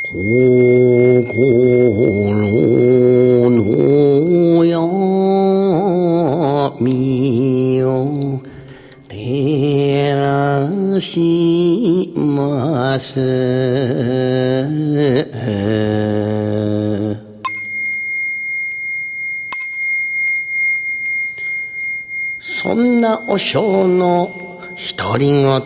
心の闇を照らします。そんな和尚の独り言。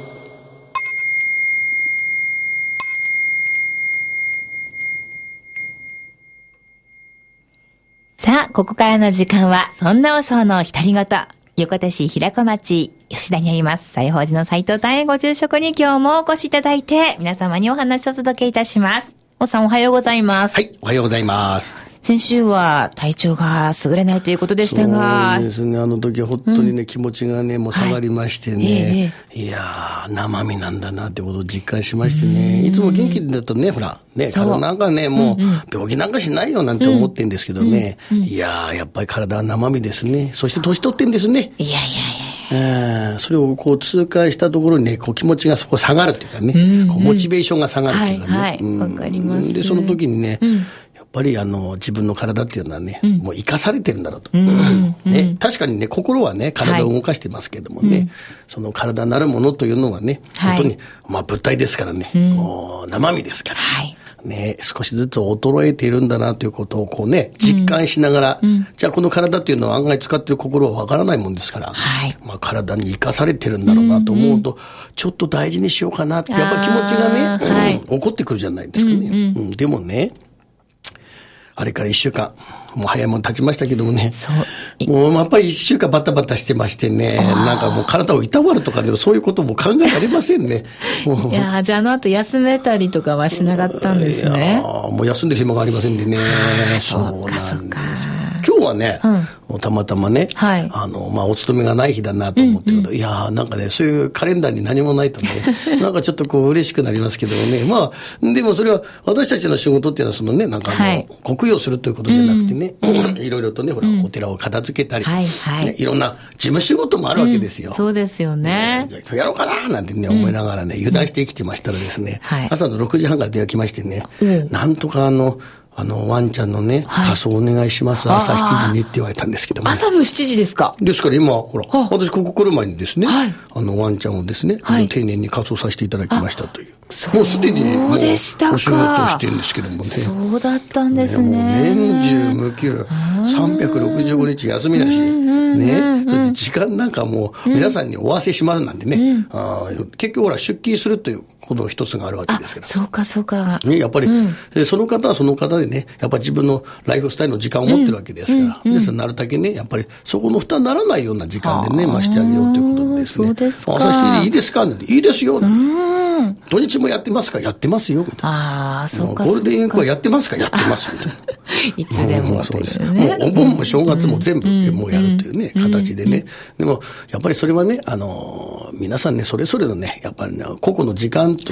さあ、ここからの時間は、そんな和尚の独り言。横手市平子町吉田にあります、西宝寺の斉藤丹ご住職に今日もお越しいただいて、皆様にお話をお届けいたします。おさんおはようございます。 はい、おはようございます。 先週は体調が優れないということでしたが。 そうですね、あの時は本当にね、気持ちがね、もう下がりましてね、いやー、生身なんだなってことを実感しましてね、いつも元気だとね、ほら、ね、体なんかね、もう病気なんかしないよなんて思ってんですけどね、いやー、やっぱり体は生身ですね。そして年取ってんですね。 いやいやいや。 それをこう通過したところにね、こう気持ちがそこ下がるっていうかね、こうモチベーションが下がるっていうかね。 はい、わかります。 で、その時にね、やっぱり自分の体っていうのはね、もう生かされてるんだろうと。ね、確かにね、心はね、体を動かしてますけどもね、その体なるものというのはね、本当に、まあ物体ですからね、生身ですから。ね、少しずつ衰えているんだなということをこうね、実感しながら、じゃあこの体っていうのは案外使ってる心はわからないもんですから、まあ体に生かされてるんだろうなと思うと、ちょっと大事にしようかなって、やっぱ気持ちがね、起こってくるじゃないですかね。でもね、あれから1週間、もう早いもん経ちましたけどもね。もうやっぱり1週間バタバタしてましてね、なんかもう体をいたわるとかね、そういうことも考えられませんね。 いやじゃあ後休めたりとかはしなかったんですね。 いやもう休んでる暇がありませんでね。そうなんですよ。今日はね、たまたまね、まあ、お勤めがない日だなと思ってるけど、いやなんかね、そういうカレンダーに何もないとね、なんかちょっとこう嬉しくなりますけどね。まあ、でもそれは私たちの仕事っていうのはそのね、なんか国用するということじゃなくてね、いろいろとね、ほら、お寺を片付けたり、いろんな事務仕事もあるわけですよ。 そうですよね。 じゃあ今日やろうかななんてね、思いながらね、油断して生きてましたらですね、朝の6時半から電話来ましてね、なんとかワンちゃんのね、仮装お願いします。朝7時にって言われたんですけども。 朝の7時ですか？ ですから今、ほら、私ここ来る前にですね、ワンちゃんをですね、丁寧に仮装させていただきましたという。もうすでに、もうお仕事をしてるんですけどもね。 そうだったんですね。 もう年中無休、365日休みなし、ね。それで時間なんかもう皆さんにおわせしますなんてね。結局ほら、出勤するということの一つがあるわけですから。 そうか、そうか。 やっぱり、その方はその方でね、やっぱり自分のライフスタイルの時間を持ってるわけですから。ですから、なるだけね、やっぱりそこの負担にならないような時間でね、してあげようということでですね。 そうですか。 朝7時いいですか？いいですよ。土日もやってますか？やってますよ。みたいな。 そうか。 ゴールデンウィークはやってますか？やってます。みたいな。 いつでもというね。もうお盆も正月も全部もうやるというね、形でね。でも、やっぱりそれはね、皆さんね、それぞれのね、やっぱりね、個々の時間という、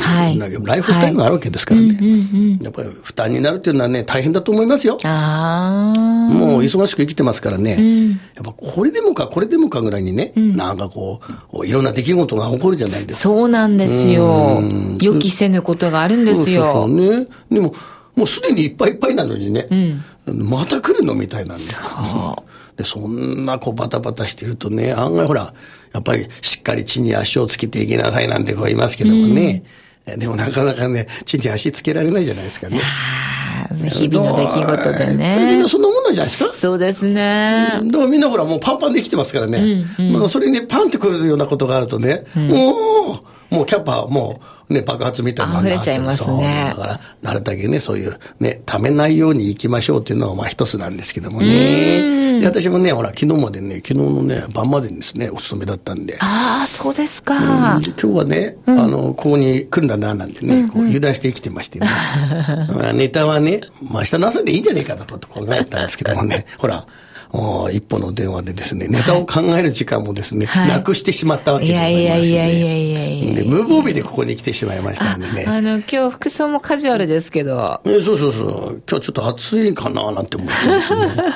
ライフスタイルがあるわけですからね。やっぱり負担になるというのはね、大変だと思いますよ。もう忙しく生きてますからね。やっぱこれでもかぐらいにね、なんかこう、いろんな出来事が起こるじゃないですか。 そうなんですよ。予期せぬことがあるんですよ。 そうね。でも、もうすでにいっぱいいっぱいなのにね、また来るのみたいなんですよ。で、そんなこうバタバタしてるとね、案外ほら、やっぱりしっかり地に足をつけていきなさいなんてこう言いますけどもね、でもなかなかね、地に足つけられないじゃないですかね。 日々の出来事でね。 みんなそんなもんなんじゃないですか？ そうですね。 だからみんなほらもうパンパンできてますからね。それにパンってくるようなことがあるとね、もうキャパもうね、爆発みたいな。 溢れちゃいますね。 だから、なるだけね、そういうね、ためないように行きましょうっていうのはまあ一つなんですけどもね。で、私もね、ほら、昨日のね、晩までにですね、お勤めだったんで。 そうですか。 今日はね、ここに来るんだな、なんてね、こう油断して生きてましてね。ネタはね、明日の朝でいいんじゃねえかと考えたんですけどもね、ほら、一本の電話でですね、ネタを考える時間もですね、なくしてしまったわけでございましてね。無防備でここに来てしまいましたんでね。 今日服装もカジュアルですけど。 そう。今日ちょっと暑いかななんて思ってですね。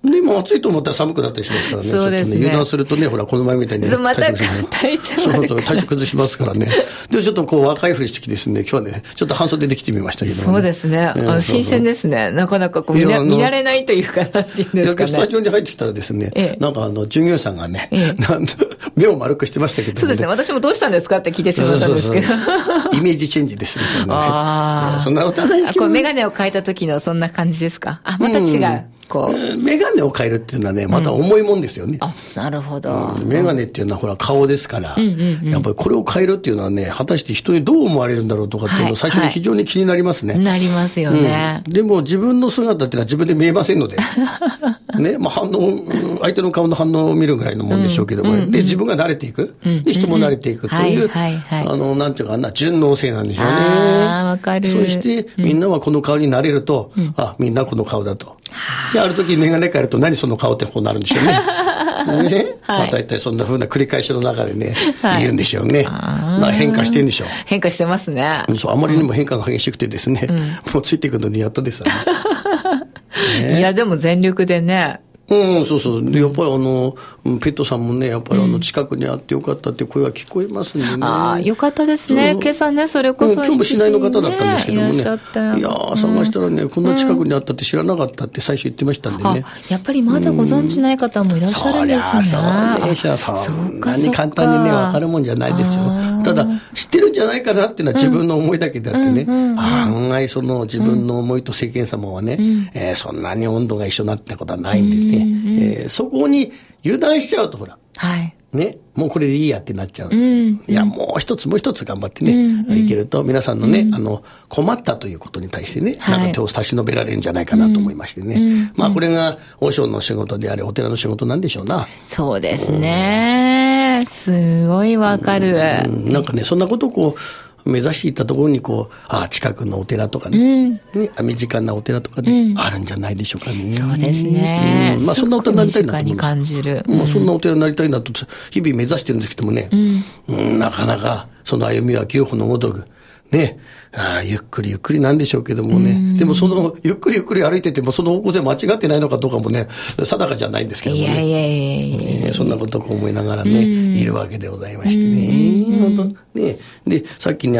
でも暑いと思ったら寒くなったりしますからね。 そうですね。 ちょっとね、油断するとね、ほら、この前みたいに、ね。 また体調崩しますからね。で、ちょっとこう、若いふりしてきてですね、今日はね、ちょっと半袖で来てみましたけど、ね。 そうですね。新鮮ですね。なかなかこう見慣れないというか、なんていうんですかね。 スタジオに入ってきたらですね、なんか従業員さんがね、なんと、目を丸くしてましたけど、ね。 そうですね。私もどうしたんですかって聞いてしまったんですけど。 イメージチェンジですみたいな、ね。そんなことはないですけど、ね。 こう、メガネを変えた時のそんな感じですか？あ、また違う。 メガネを変えるっていうのはね、また重いもんですよね。 なるほど。 メガネっていうのはほら顔ですから、やっぱりこれを変えるっていうのはね、果たして人にどう思われるんだろうとかっていうのは最初に非常に気になりますね。 なりますよね。 でも自分の姿っていうのは自分で見えませんので、ね、まあ相手の顔の反応を見るぐらいのもんでしょうけども、で、自分が慣れていく。で、人も慣れていくという、なんていうかな、順応性なんでしょうね。 わかる。 そしてみんなはこの顔になれると、みんなこの顔だと。で、ある時メガネ変えると何その顔ってこうなるんでしょうね。ね。まあ大体そんな風な繰り返しの中でね、いるんでしょうね。変化してるんでしょう。 変化してますね。 そう、あまりにも変化が激しくてですね、もうついていくのにやっとですよね。いや、でも全力でね。 そうそう。やっぱりペットさんもね、やっぱり近くにあってよかったって声は聞こえますんでね。 よかったですね。今朝ね、それこそ。 今日も市内の方だったんですけどもね。いや探したらね、こんな近くにあったって知らなかったって最初言ってましたんでね。 やっぱりまだご存知ない方もいらっしゃるんですね。 そんなに簡単にね、わかるもんじゃないですよ。ただ、知ってるんじゃないかなっていうのは自分の思いだけであってね、案外その自分の思いと世間様はね、そんなに温度が一緒になってことはないんでね。そこに油断しちゃうとほら、ね、もうこれでいいやってなっちゃう。いや、もう一つ頑張ってね、いけると皆さんのね、困ったということに対してね、なんか手を差し伸べられるんじゃないかなと思いましてね。まあこれが和尚の仕事であれ、お寺の仕事なんでしょうな。 そうですね。すごいわかる。 なんかね、そんなことをこう、目指していったところにこう、近くのお寺とかね、身近なお寺とかね、あるんじゃないでしょうかね。 そうですね。 まあそんなお寺になりたいなと思います。 身近に感じる。 まあそんなお寺になりたいなと日々目指してるんですけどもね、なかなかその歩みは牛歩のごとく、ね、ゆっくりゆっくりなんでしょうけどもね。でもその、ゆっくりゆっくり歩いてても、その方向性間違ってないのかどうかもね、定かじゃないんですけどもね。そんなことを思いながらね、いるわけでございましてね。本当ね。で、さっきね、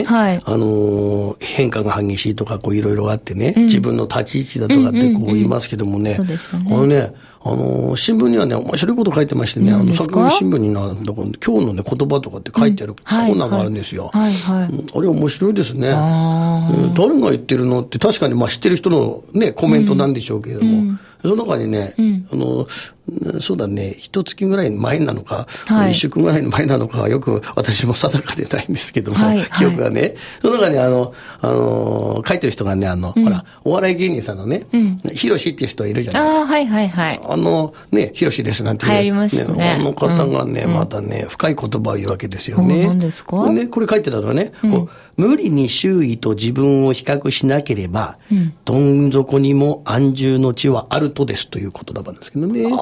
変化が激しいとか、こういろいろあってね、自分の立ち位置だとかってこう言いますけどもね。新聞にはね、面白いこと書いてましてね、作文新聞に今日のね、言葉とかって書いてあるコーナーがあるんですよ。あれ面白いですね。誰が言ってるのって確かにまあ知ってる人のね、コメントなんでしょうけれども、その中にね、そうだね、一月ぐらい前なのか、一週間ぐらい前なのかはよく私も定かでないんですけども、記憶がね、その中に書いてる人がね、ほら、お笑い芸人さんのね、ヒロシっていう人いるじゃないですか。ね、ヒロシですなんていう。 流行りましたね。 方がね、またね、深い言葉を言うわけですよね。 何ですか？ ね、これ書いてたのはね、無理に周囲と自分を比較しなければ、どん底にも安住の地はあるとですという言葉なんですけどね。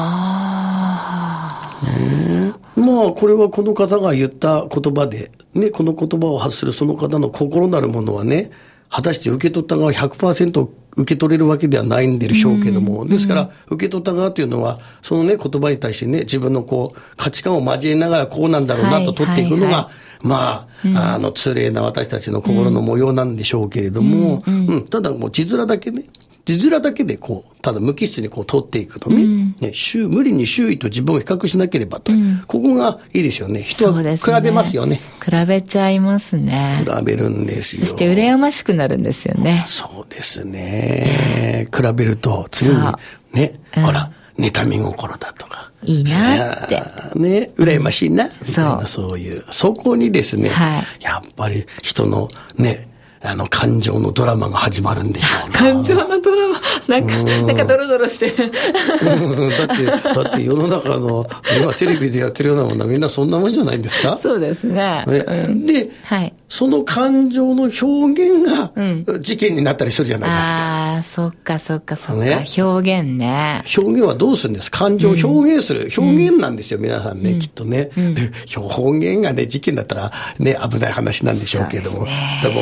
まあ、これはこの方が言った言葉で、ね、この言葉を発するその方の心なるものはね、果たして受け取った側 100% 受け取れるわけではないんでしょうけども、ですから、受け取った側というのは、そのね、言葉に対してね、自分のこう、価値観を交えながらこうなんだろうなと取っていくのが、まあ、通例な私たちの心の模様なんでしょうけれども、ただもう字面だけね、こう、ただ無機質にこう通っていくとね、無理に周囲と自分を比較しなければと。ここがいいですよね。人は比べますよね。 比べちゃいますね。 比べるんですよ。そして羨ましくなるんですよね。 そうですね。比べると、次に、ね、ほら、妬み心だとか。 いいなって。 ね、羨ましいな。みたいな、そういう。そこにですね、やっぱり人のね、感情のドラマが始まるんでしょうね。 感情のドラマなんかドロドロしてる。 だって世の中の、今テレビでやってるようなものはみんなそんなもんじゃないんですか？ そうですね。 で、その感情の表現が事件になったりするじゃないですか。 ああ、そっか。表現ね。 表現はどうするんです？感情を表現する。表現なんですよ、皆さんね、きっとね。表現がね、事件だったらね、危ない話なんでしょうけれども。でも、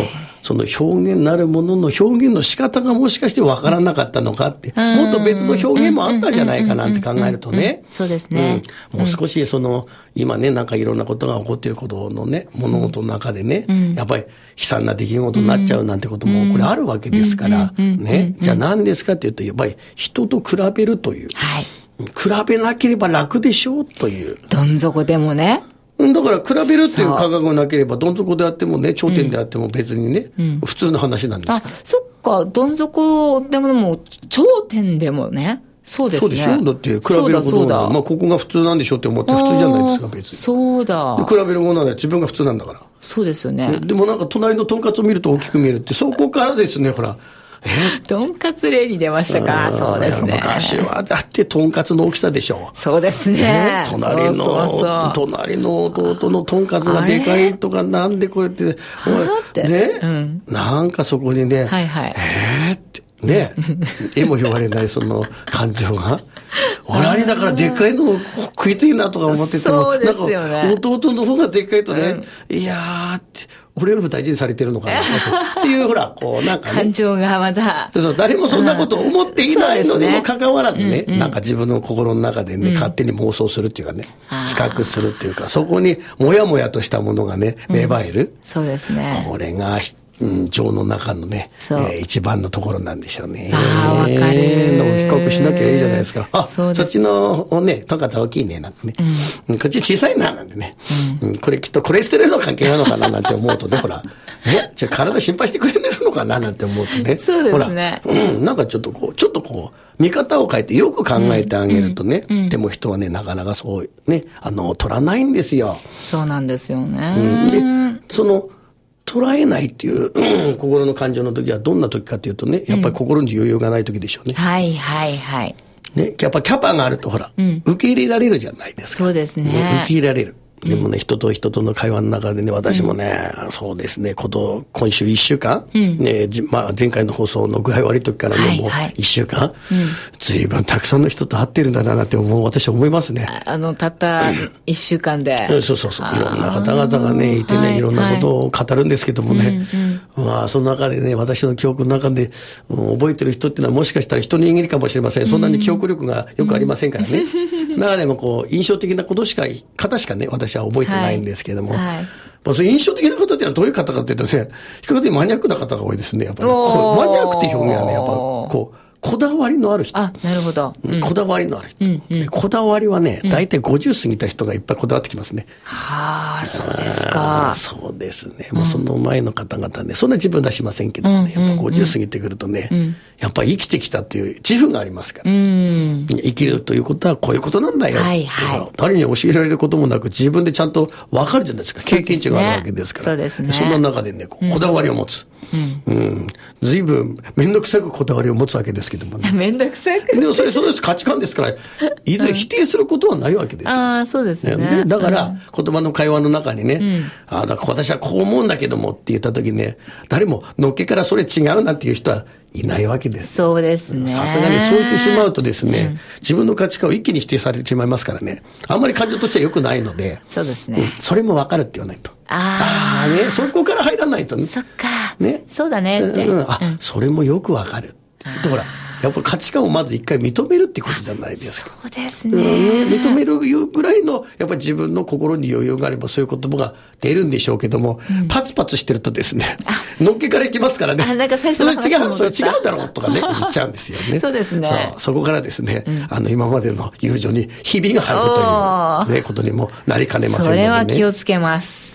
その表現なるものの表現の仕方がもしかしてわからなかったのかって、もっと別の表現もあったんじゃないかなって考えるとね。 そうですね。 もう少し今ね、なんかいろんなことが起こっていることのね、物事の中でね、やっぱり悲惨な出来事になっちゃうなんてこともこれあるわけですから、ね。じゃあ何ですかっていうと、やっぱり人と比べるという。はい。比べなければ楽でしょうという。 どん底でもね。 だから比べるっていう感覚がなければ、どん底であってもね、頂点であっても別にね、普通の話なんですから。 そっか、どん底でも、頂点でもね。そうですね。 そうでしょ。だって比べることが、まあここが普通なんでしょって思って普通じゃないですか、別に。 そうだ。 比べるものは自分が普通なんだから。 そうですよね。 でもなんか隣のとんかつを見ると大きく見えるって、そこからですね、ほら。 とんかつ例に出ましたか。そうですね。 昔はだってとんかつの大きさでしょ。 そうですね。 隣の弟のとんかつがでかいとか、なんでこれって、ね、なんかそこにね、ってね、絵も言われないその感情が。俺だからでっかいの食いたいなとか思ってても、なんか弟の方がでっかいとね、いやーって、俺よりも大事にされてるのかなっていう、ほら、こう、なんかね。 感情がまた。 そう、誰もそんなこと思っていないのにもかかわらずね、なんか自分の心の中でね、勝手に妄想するっていうかね、比較するっていうか、そこにもやもやとしたものがね、芽生える。 そうですね。 これが、情の中のね、一番のところなんでしょうね。 わかる。 比較しなきゃいいじゃないですか。そっちのね、とんかつ大きいね、なんてね。こっち小さいな、なんてね。これきっとコレステロールの関係なのかな、なんて思うとね、ほら、じゃあ体心配してくれてるのかな、なんて思うとね。 そうですね。 ほら、なんかちょっとこう、見方を変えてよく考えてあげるとね、でも人はね、なかなかそうね、取らないんですよ。 そうなんですよね。 で、捉えないっていう心の感情の時はどんな時かというとね、やっぱり心に余裕がない時でしょうね。 はいはいはい。 ね、やっぱキャパがあるとほら、受け入れられるじゃないですか。 そうですね。 受け入れられる。でもね、人と人との会話の中でね、私もね、そうですね、今週1週間、ね、前回の放送の具合悪い時からね、もう1週間、随分たくさんの人と会ってるんだなって私は思いますね。 たった1週間で。 そう。いろんな方々がね、いてね、いろんなことを語るんですけどもね、まあ、その中でね、私の記憶の中で、覚えてる人っていうのはもしかしたら一握りかもしれません。そんなに記憶力がよくありませんからね。中でも印象的な方しかね、私は覚えてないんですけども、そういう印象的な方っていうのはどういう方かっていうとね、比較的マニアックな方が多いですね、やっぱり。マニアックっていう表現はね、やっぱこだわりのある人。 なるほど。 こだわりのある人。こだわりはね、大体50過ぎた人がいっぱいこだわってきますね。 そうですか。 そうですね。もうその前の方々ね、そんな自分出しませんけどね、やっぱ50過ぎてくるとね、やっぱり生きてきたっていう自負がありますから。生きるということはこういうことなんだよ。誰に教えられることもなく自分でちゃんと分かるじゃないですか。経験値があるわけですから。 そうですね。 そんな中でね、こだわりを持つ。随分めんどくさくこだわりを持つわけですけどもね。 めんどくさく。 でもそれ価値観ですから、いずれ否定することはないわけですよ。 そうですね。 だから、言葉の会話の中にね、だから私はこう思うんだけどもって言った時にね、誰ものっけからそれ違うなんていう人はいないわけです。 そうですね。 さすがにそう言ってしまうとですね、自分の価値観を一気に否定されてしまいますからね、あんまり感情としては良くないので、 そうですね。 それも分かるって言わないと。ね、そこから入らないとね。 そっか。ね。そうだねって。 それもよく分かる。ほら、やっぱ価値観をまず一回認めるってことじゃないですか。 そうですね。 認めるぐらいの、やっぱり自分の心に余裕があればそういう言葉が出るんでしょうけども、パツパツしてるとですね、のっけからいきますからね。 なんか最初の話それ違うだろうとかね、言っちゃうんですよね。 そうですね。 そこからですね、今までの友情にひびが入るという、ことにもなりかねませんのでね。 それは気をつけます。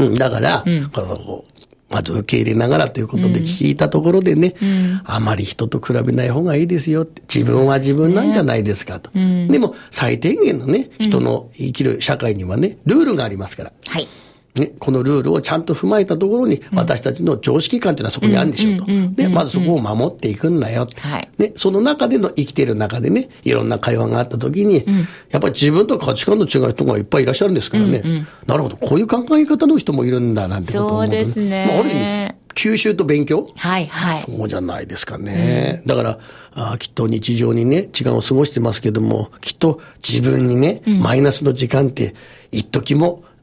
だから、まず受け入れながらということで聞いたところでね、あまり人と比べない方がいいですよって。自分は自分なんじゃないですかと。でも最低限のね、人の生きる社会にはね、ルールがありますから。 はい。 ね、このルールをちゃんと踏まえたところに、私たちの常識観というのはそこにあるんでしょうと。で、まずそこを守っていくんだよ。ね、その中での生きている中でね、いろんな会話があったときに、やっぱり自分と価値観の違う人がいっぱいいらっしゃるんですからね。なるほど、こういう考え方の人もいるんだなんてことを思うとね。 そうですね。 ある意味、吸収と勉強、 はい。 そうじゃないですかね。だからきっと日常にね、時間を過ごしてますけども、きっと自分にね、マイナスの時間って一時も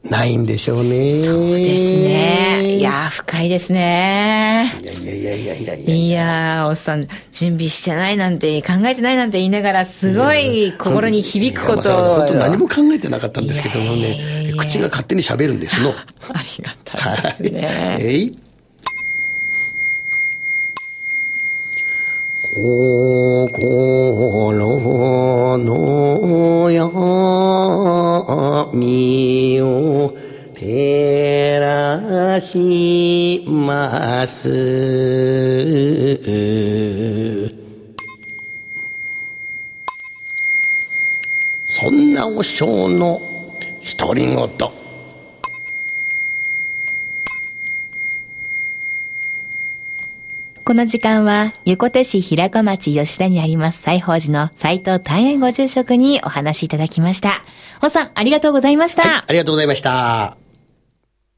ないんでしょうね。 そうですね。いやー、深いですね。いやー、おっさん、準備してないなんて、考えてないなんて言いながら、すごい心に響くことを。 本当何も考えてなかったんですけどもね、口が勝手に喋るんですの。 ありがたいですね。 心の闇を照らします。そんな和尚の独り言。 この時間は、横手市平子町吉田にあります西宝寺の斉藤大円ご住職にお話しいただきました。おっさん、ありがとうございました。 はい、ありがとうございました。